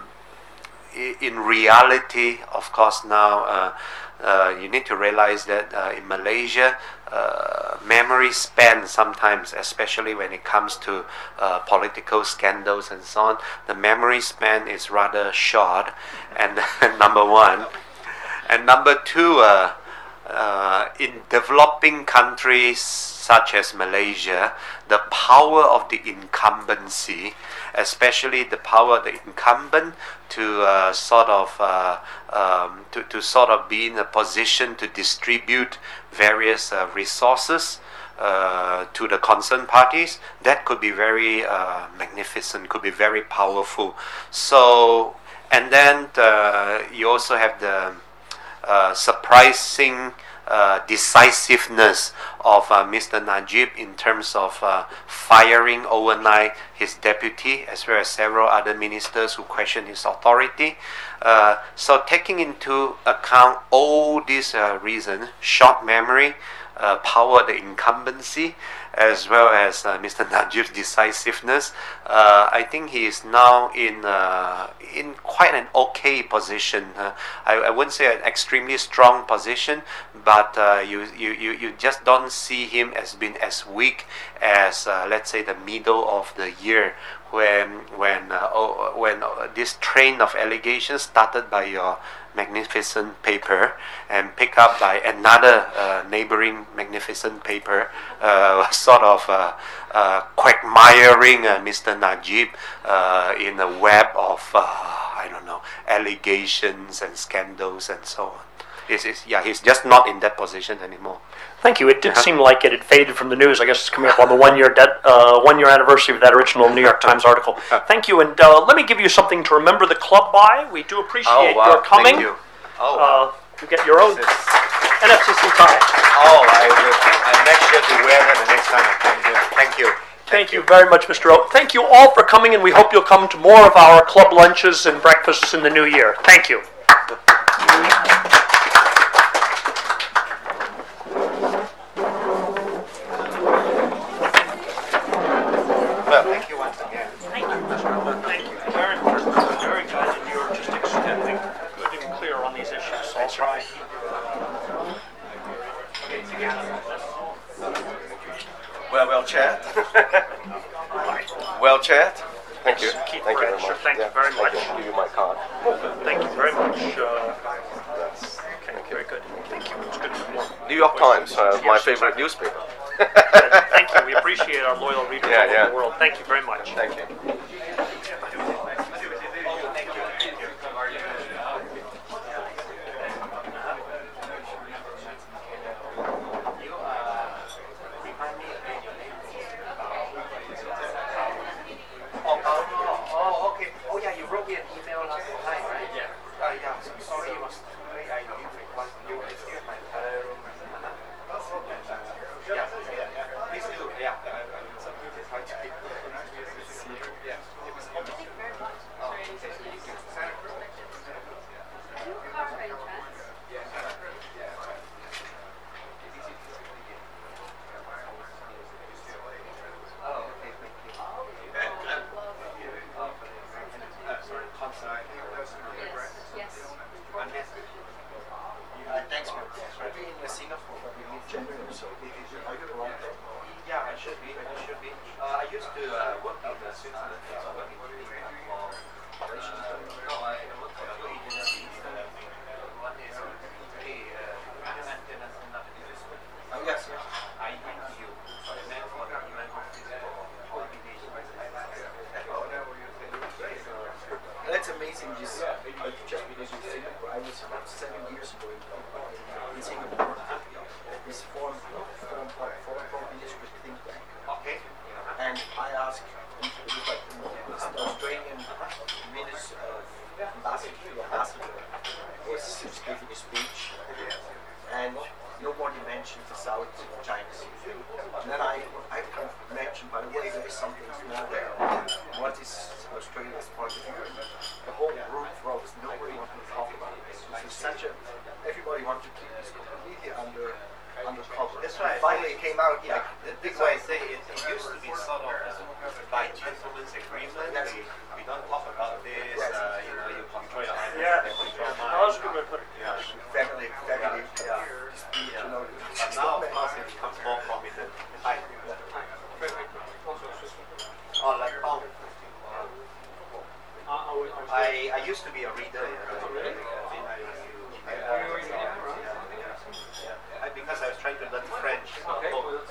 Speaker 2: in reality, of course, now. Uh, Uh, you need to realize that uh, in Malaysia, uh, memory span sometimes, especially when it comes to uh, political scandals and so on, the memory span is rather short. And number one, and number two, uh, uh, in developing countries such as Malaysia, the power of the incumbency, especially the power of the incumbent to uh, sort of uh, um, to, to sort of be in a position to distribute various uh, resources uh, to the concerned parties, that could be very uh, magnificent, could be very powerful. So, and then uh, you also have the uh, surprising Uh, decisiveness of uh, Mister Najib in terms of uh, firing overnight his deputy as well as several other ministers who questioned his authority. Uh, so taking into account all these uh, reasons, short memory, uh, power, the incumbency, as well as uh, Mister Najib's decisiveness, uh, I think he is now in uh, in quite an okay position. Uh, I, I wouldn't say an extremely strong position, but uh, you, you, you, you just don't see him as being as weak as uh, let's say the middle of the year when when uh, oh, when uh, this train of allegations started by your magnificent paper and picked up by another uh, neighboring magnificent paper uh, was sort of uh, uh, quagmiring uh, Mister Najib uh, in a web of uh, I don't know allegations and scandals and so on. It's, it's, yeah, he's just not in that position anymore.
Speaker 1: Thank you. It did
Speaker 2: Uh-huh.
Speaker 1: seem like it had faded from the news. I guess it's coming up on the one-year de- uh, one-year anniversary of that original New York Times article. Thank you, and uh, let me give you something to remember the club by. We do appreciate
Speaker 2: Oh wow!
Speaker 1: your coming.
Speaker 2: Thank you. Oh wow!
Speaker 1: Uh, you get your own
Speaker 2: This is-
Speaker 1: N F C C tie.
Speaker 2: oh, I will. I make sure to wear that the next time I come here. Thank you.
Speaker 1: Thank you very much, Mister O. Thank you all for coming, and we hope you'll come to more of our club lunches and breakfasts in the new year. Thank you.
Speaker 2: Well, thank you once again.
Speaker 1: Thank you, Mister O. Thank you very much. Very good, and you're just extending good and clear on these issues, so I'll try.
Speaker 4: Well, well, Chad. well, Chad. Thank you.
Speaker 1: Keith
Speaker 4: Thank you very
Speaker 1: Bradshaw,
Speaker 4: much.
Speaker 1: thank you
Speaker 4: Yeah,
Speaker 1: very
Speaker 4: thank
Speaker 1: much.
Speaker 4: you. Give you my card.
Speaker 1: Thank you very much. Uh, okay, very good. Thank you. It's good to know.
Speaker 4: New York Times, uh, my
Speaker 1: Yes,
Speaker 4: favorite
Speaker 1: exactly.
Speaker 4: newspaper.
Speaker 1: Good. Thank you. We appreciate our loyal readers
Speaker 4: Yeah,
Speaker 1: all over
Speaker 4: yeah.
Speaker 1: the world. Thank you very much.
Speaker 4: Thank you.
Speaker 2: Oh, okay. Oh, yeah, you wrote me an email last night, right? Yeah. Uh, yeah, so sorry, it was late. I didn't reply to you. It's still my phone. Yeah, please do. Yeah. Try to keep. Yeah. Oh, okay, thank you. Sorry, constant. Uh, thanks, man. I'll be in Singapore, but we meet January, so are you around there? Yeah, I should be. I should be. Uh, I used to uh, work in uh, Switzerland. So I work in uh, for operations. No, I work for two agencies. Uh, one is uh, uh, maintenance and navigation. Oh, yes, yes. I went to you. So I met for the event office for coordination.
Speaker 7: That's amazing. Just, uh, just because in Singapore, I was about seven years ago in, in Singapore. This foreign, foreign, foreign, foreign ministry think tank.
Speaker 2: Okay.
Speaker 7: And I asked, it was like the Australian minister, uh, ambassador, ambassador was giving a speech, and nobody mentioned the South China Sea. And then I, I kind of mentioned, by the way, there is something small there. What is Australia's point of view? The whole group froze. Nobody wanted to talk about this. This is such a, everybody wanted to keep this completely under, under cover.
Speaker 2: That's right.
Speaker 7: Finally it came out
Speaker 2: Yeah,
Speaker 7: like,
Speaker 2: th- that's why I say it, it used to be sort of uh, by gentleman's agreement.
Speaker 7: Yes.
Speaker 2: We, we don't talk about this.
Speaker 7: Yes.
Speaker 2: Uh, you know, you control your island,
Speaker 1: Yeah.
Speaker 2: I control mine.
Speaker 1: That was a good way to put it.
Speaker 2: Yeah.
Speaker 7: family, family
Speaker 2: Yeah.
Speaker 7: dispute,
Speaker 2: Yeah.
Speaker 7: you know.
Speaker 2: But now, of course, it becomes more prominent. Hi. Oh, like Tom. I, I used to be a reader. Yeah. Really? I, because I was trying to learn French. Okay.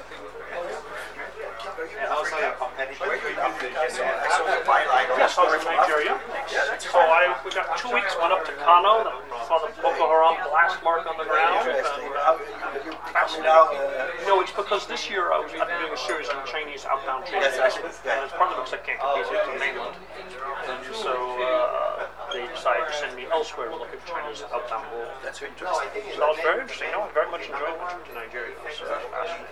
Speaker 2: And also a competitor.
Speaker 7: I saw the byline on
Speaker 1: Yes, I was in Nigeria. So I we got two weeks, went up to Kano, that saw the Boko Haram blast mark on the ground.
Speaker 7: Interesting.
Speaker 1: And,
Speaker 7: How
Speaker 1: uh,
Speaker 7: you, you coming out? Uh,
Speaker 1: no, it's because this year I was, I've been doing a series on Chinese outbound trade.
Speaker 7: Yes, I see.
Speaker 1: And it's partly because I can't compete with the mainland. And so uh, they decided to send me elsewhere to look at China's outbound role.
Speaker 7: that's interesting.
Speaker 1: So that was very interesting. No, I very much enjoyed my trip to Nigeria. It was uh, fascinating.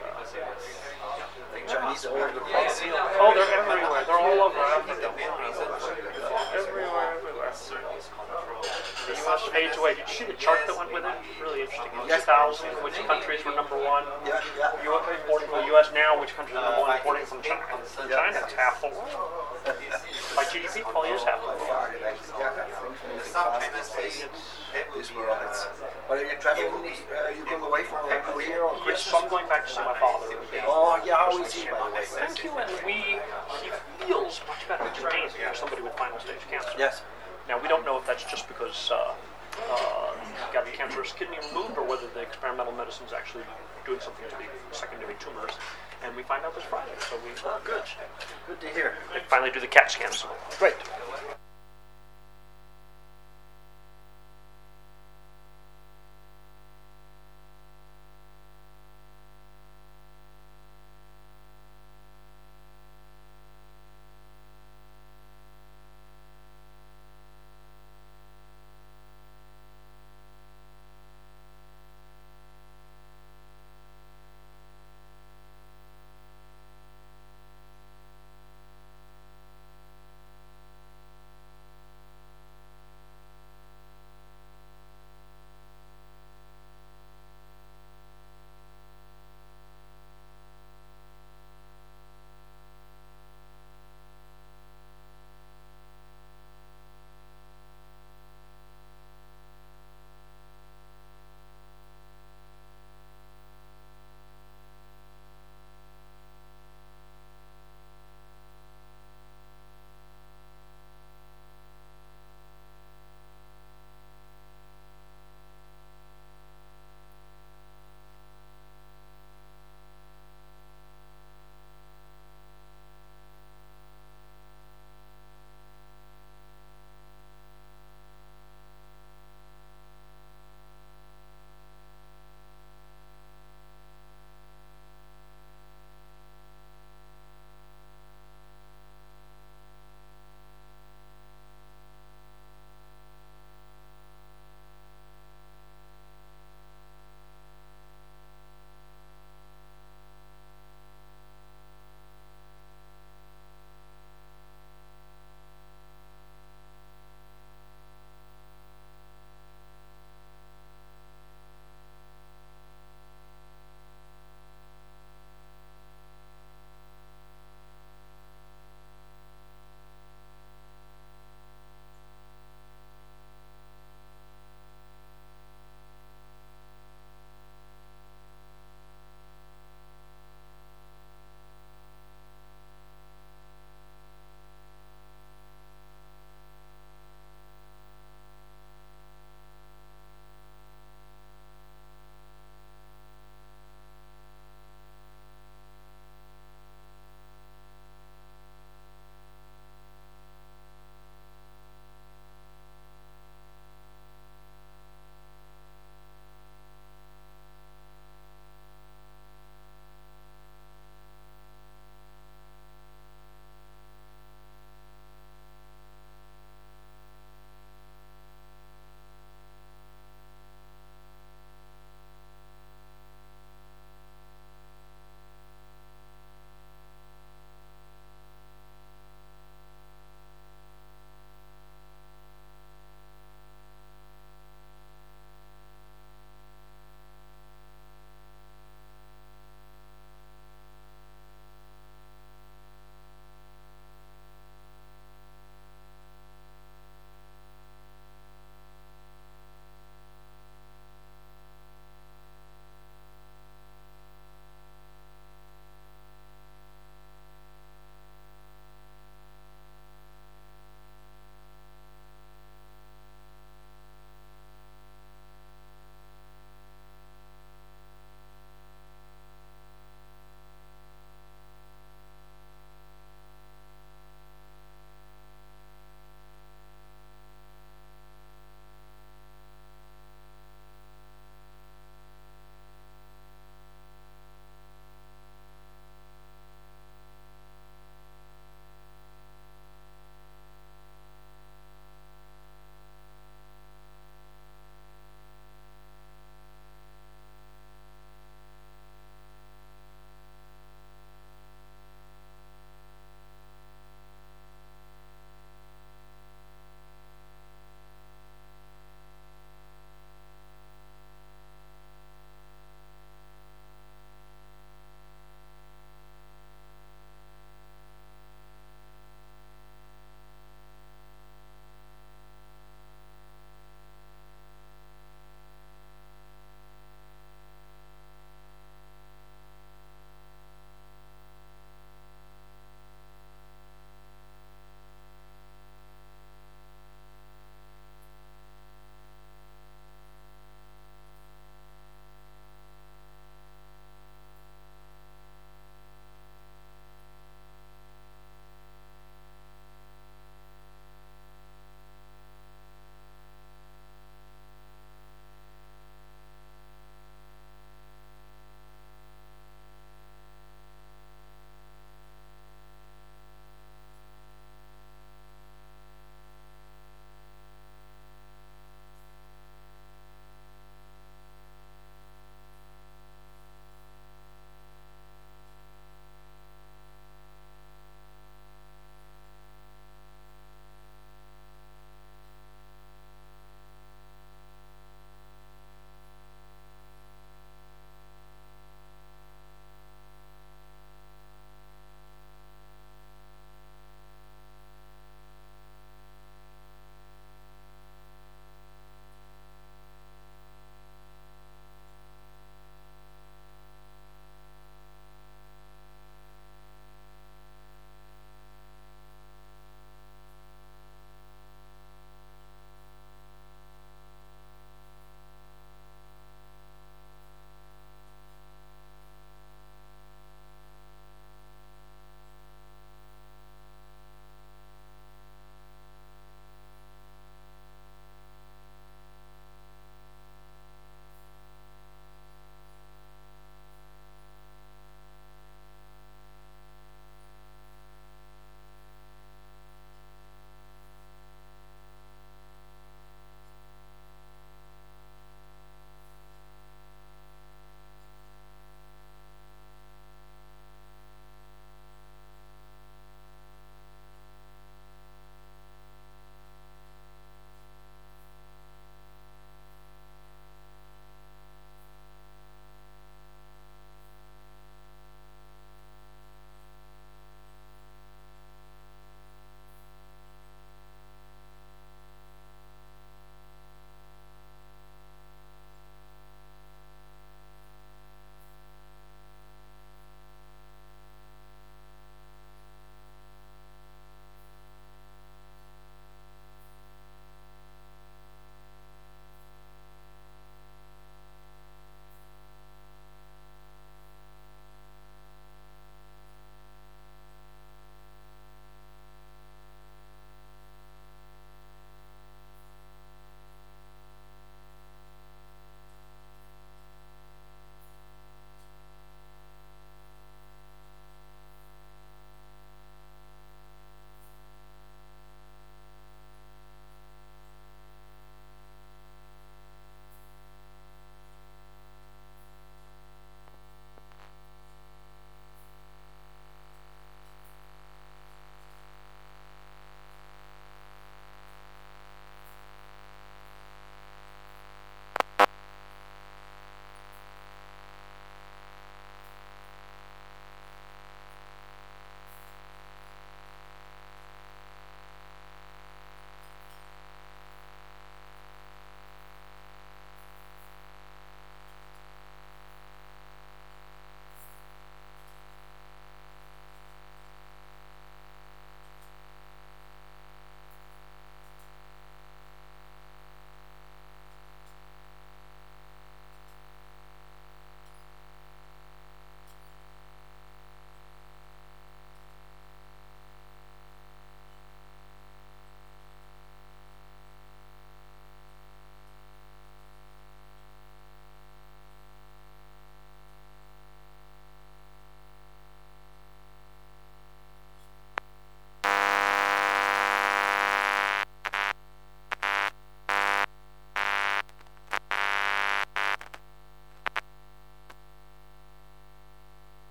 Speaker 7: Chinese are all over the place.
Speaker 1: Oh, they're everywhere. They're all over Africa. Everywhere, everywhere. The U S fades away. Did you see the chart that went with it? Really interesting. In two thousand, which countries were number one?
Speaker 7: Yeah, yeah.
Speaker 1: U S importing from the U S now, which countries are number one importing from China? From China, it's half the world. By G D P, probably is half the world.
Speaker 7: This world, it's, but are you traveling? Uh, you going away for a career or
Speaker 1: Yes,
Speaker 7: Christmas?
Speaker 1: so I'm going back to see my father.
Speaker 7: Oh, yeah, how is he, by the way?
Speaker 1: Thank you, and we, he feels much better today for somebody with final stage cancer.
Speaker 7: Yes.
Speaker 1: Now, we don't know if that's just because uh, uh, he got the cancerous kidney removed or whether the experimental medicine is actually doing something to the secondary tumors. and we find out this Friday. So we
Speaker 7: Oh, good. Good to hear.
Speaker 1: they finally do the CAT scans.
Speaker 7: Great.